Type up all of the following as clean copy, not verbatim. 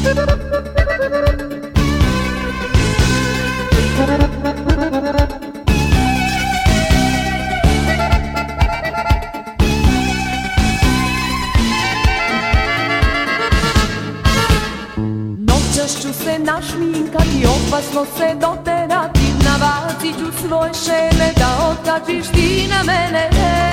Noćas ću se našminkati, opasno se doterati, nabacit ću svoje šeme da otkačiš ti na mene.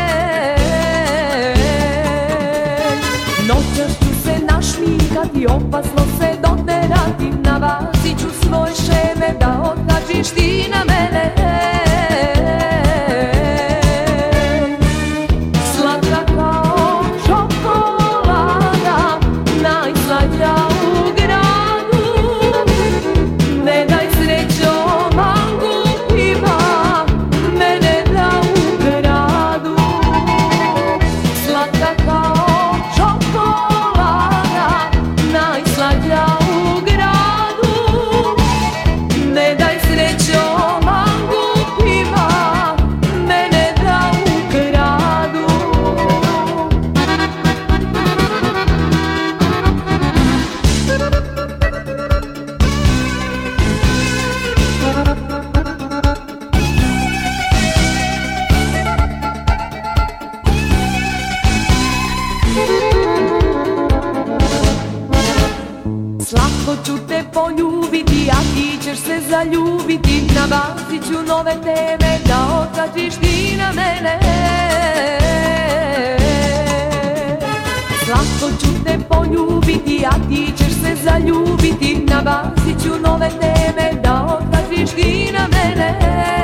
Noćas ću se našminkati, opasno se doterati, nabacit ću svoje šeme da otkačiš ti na mene. Slatka kao čokolada, najslađa u gradu, ne daj srećo mangupima mene da ukradu. Slatka kao čokolada, najslađa u gradu, ne daj srećo mangupima mene da ukradu. Slatko ću te poljubiti, a ti ćeš se zaljubiti, nabacit ću nove teme da otkačiš ti na mene. Slatko ću te poljubiti, a ti ćeš se zaljubiti, nabacit ću nove teme da otkačiš ti na mene.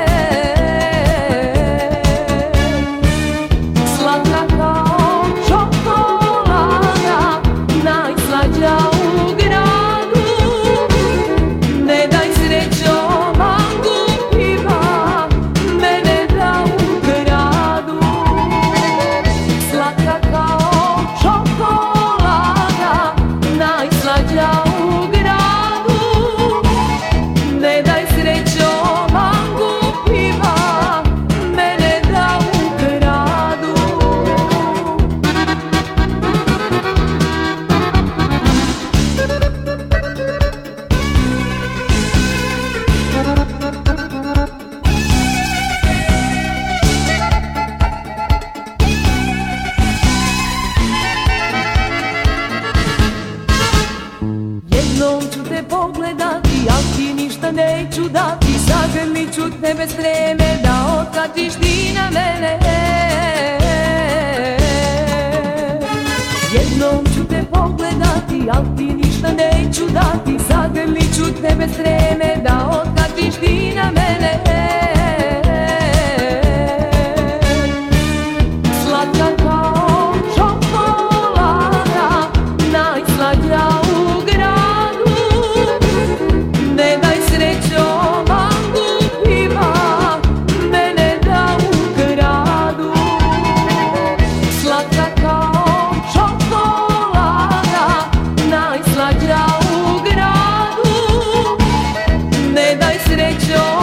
Slatka kao čokolada, najslađa u gradu, ne daj srećo mangupima mene da ukradu. Slatka kao čokolada, najslađa u gradu, ne daj srećo mangupima mene da ukradu. Jednom ću te pogledati, al ti ništa neću dati, zagrlit ću te bez treme da otkačiš ti na mene. Jednom ću te pogledati, al ti ništa neću dati, zagrlit ću te bez treme da otkačiš ti na mene. Slatka kao čokolada, najslađa u gradu, ne daj srećo mangupima mene da ukradu. Slatka kao čokolada, najslađa u gradu, ne daj srećo